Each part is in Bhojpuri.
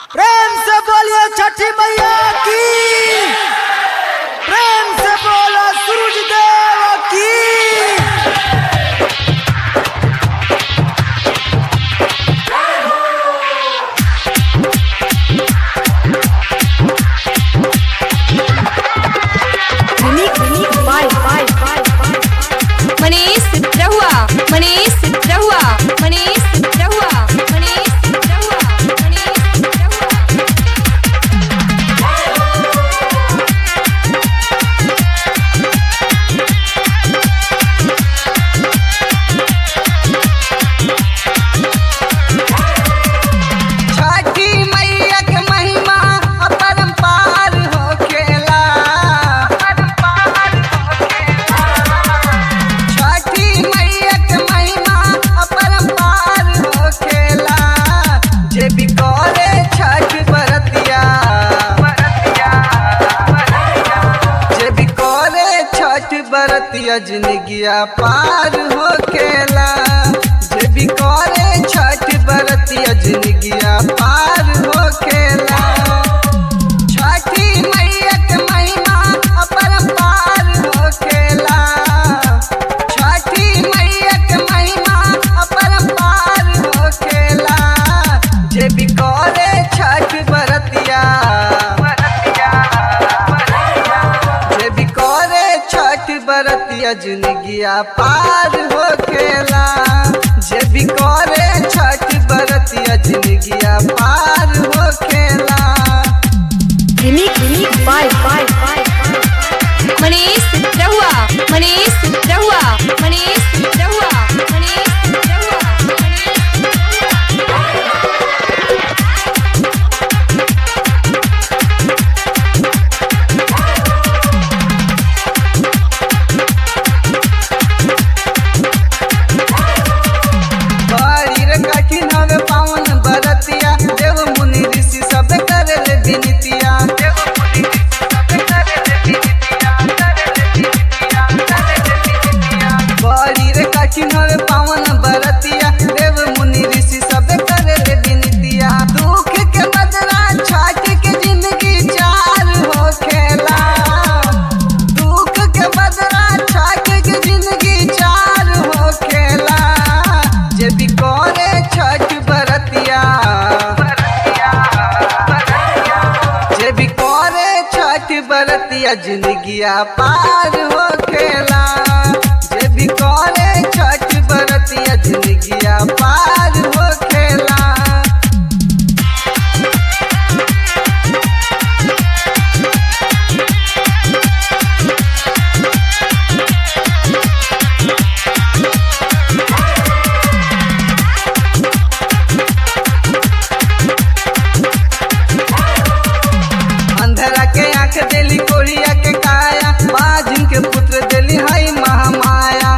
प्रेम से बोलिए छठी मैया की। प्रेम से बोलो सूरज देव की। मनीष रहुआ मनीष रहुआ मनीष रहुआ मनीष रहुआ मनीष छठी मैया के महिमा अपरंपार होखेला। छठी मैया के महिमा अपरंपार होखेला। जे भी करे छठ बरतिया, जे भी करे छठ बरतिया जिंदगिया पार होखेला। जे भी करे छठ बरतिया जिंदगिया पार होखेला। छठी मैया के महिमा अपरंपार होखेला। छठी मैया के महिमा अपरंपार होखेला। जे भी करे छठ बरतिया, जे भी करे छठ बरतिया जिंदगिया पार होखेला। जे भी करे छठ बरतिया जिंदगिया पार होखेला। मनीष रहुआ मनीष रहुआ मनीष रहुआ मनीष रहुआ बड़ी रे कठिन हवे पावन बरतिया। देव मुनि ऋषि सब करे ले विनतिया। बड़ी रे कठिन हवे पावन बरतिया। देव मुनि ऋषि सब करे ले विनतिया। दुख के बदला छठ के जिंदगी चार होखेला। दुख के बदला छठ के जिंदगी चार होखेला। जे भी करे छठ बरतिया, जे भी करे छठ बरतिया जिंदगिया पार होखेला। जे भी करे छठ बरतिया जिंदगिया पार होखेला। अंधरा के आंख देली कोरिया के काया। बाजिन के पुत्र देली हई महामाया।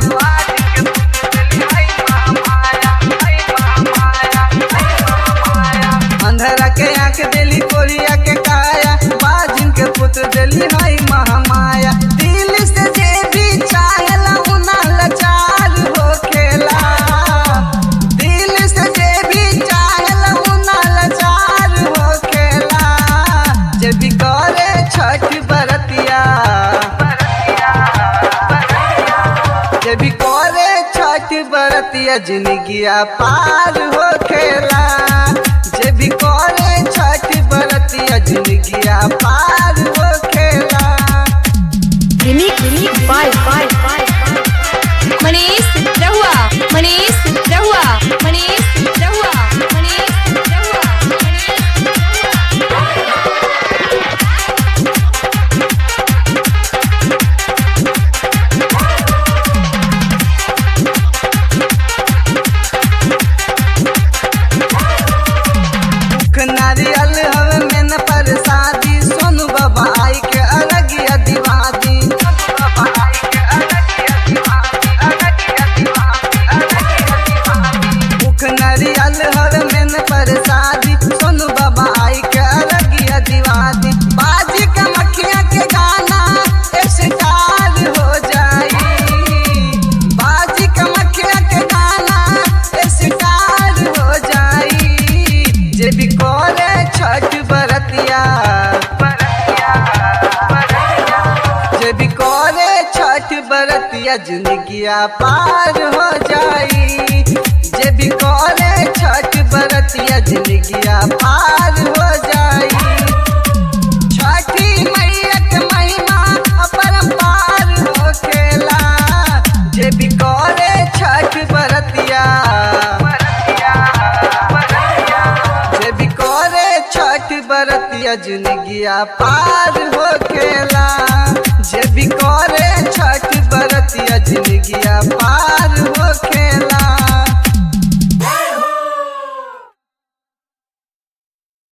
अंधरा के आंख देली कोरिया के काया। बाजिन के पुत्र देली हई महामाया। दिल से जे भी चाहेला उना लाचार होखेला। दिल से जे भी चाहेला उना लाचार होखेला। जे भी करे छठ बरतिया, जे भी करे छठ बरतिया जिंदगिया पार होखेला। जे भी करे छठ बरतिया जिंदगिया पार होखेला। मनीष रहुआ मनीष रहुआ मनीष रहुआ मनीष रहुआ मुख नारियल हवे में न प्रसादी। सोनू बाबा आई के अलगिया दिवादी। मुख नारियल हवे में न प्रसादी। सोनू बाबा आई के अलगिया दिवादी। बाजी का मखिया के गाना स्टार हो जाई। बाजी का मखिया के गाना स्टार हो जाई। जे भी करे छठ बरतिया जे भी करे छठ बरतिया जिंदगिया पार हो जाई। जे भी करे छठ बरतिया जिंदगिया पार हो जाई। छठी मैया के महिमा अपरंपार होखेला। जे भी करे छठ बरतिया जे भी करे छठ बरतिया जिंदगिया पार हो